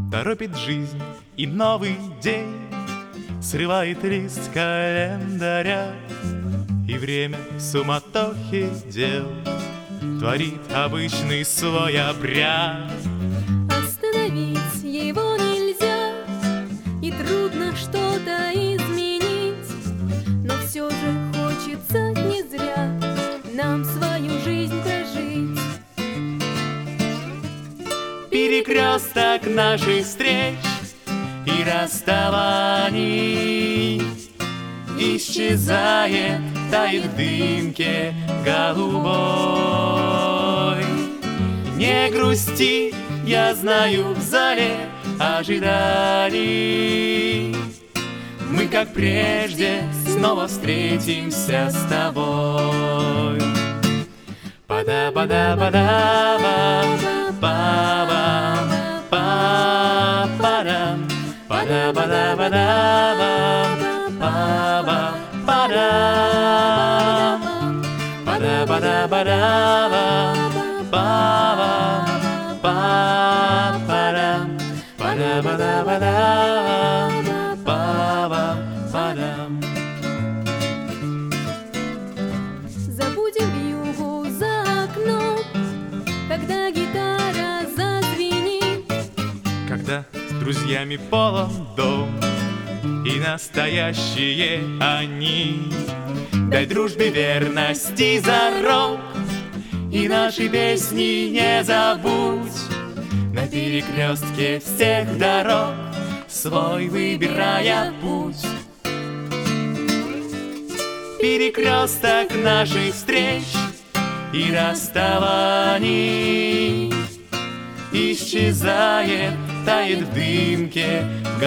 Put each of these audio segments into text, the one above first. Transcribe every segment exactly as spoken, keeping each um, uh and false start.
Торопит жизнь и новый день срывает лист календаря, и время в суматохе дел творит обычный свой обряд. Остановить его нельзя, и трудно что-то изменить, но все же хочется не зря нам свою жизнь прожить. Перекресток наших встреч и расставаний исчезает, тает в дымке голубой. Не грусти, я знаю, в зале ожиданий мы, как прежде, снова встретимся с тобой. Пада-пада-пада-ба, па-бам, па-падам, пада-пада-пада-ба, па-бам, падам, пада-пада-пада-ба, па-бам, па-падам, пада-пада-пада-ба, па-бам, падам. Забудем вьюгу за окном, когда гитара зазвенит, Когда с друзьями полон дом и настоящие они. Дай дружбе верности зарок и наши песни не забудь. На перекрестке всех дорог свой выбирая путь. Перекресток наших встреч и расставаний исчезает, тает в дымке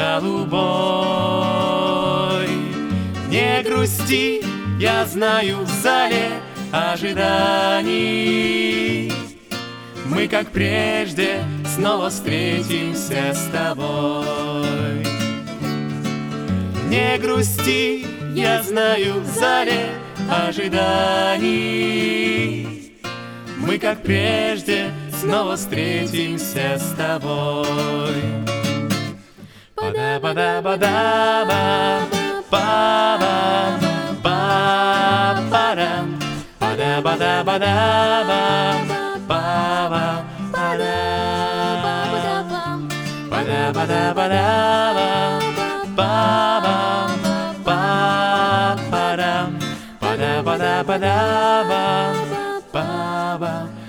голубой. Не грусти, я знаю, в зале ожиданий мы, как прежде, снова встретимся с тобой. Не грусти, я знаю, в зале ожиданий мы, как прежде, снова встретимся с тобой. Пада-пада-пада-ба, па-бам, па-падам, пада-пада-пада-ба, па-бам, падам, пада-пада-пада-ба, па-бам, па-падам, пада-пада-пада-ба, па-бам.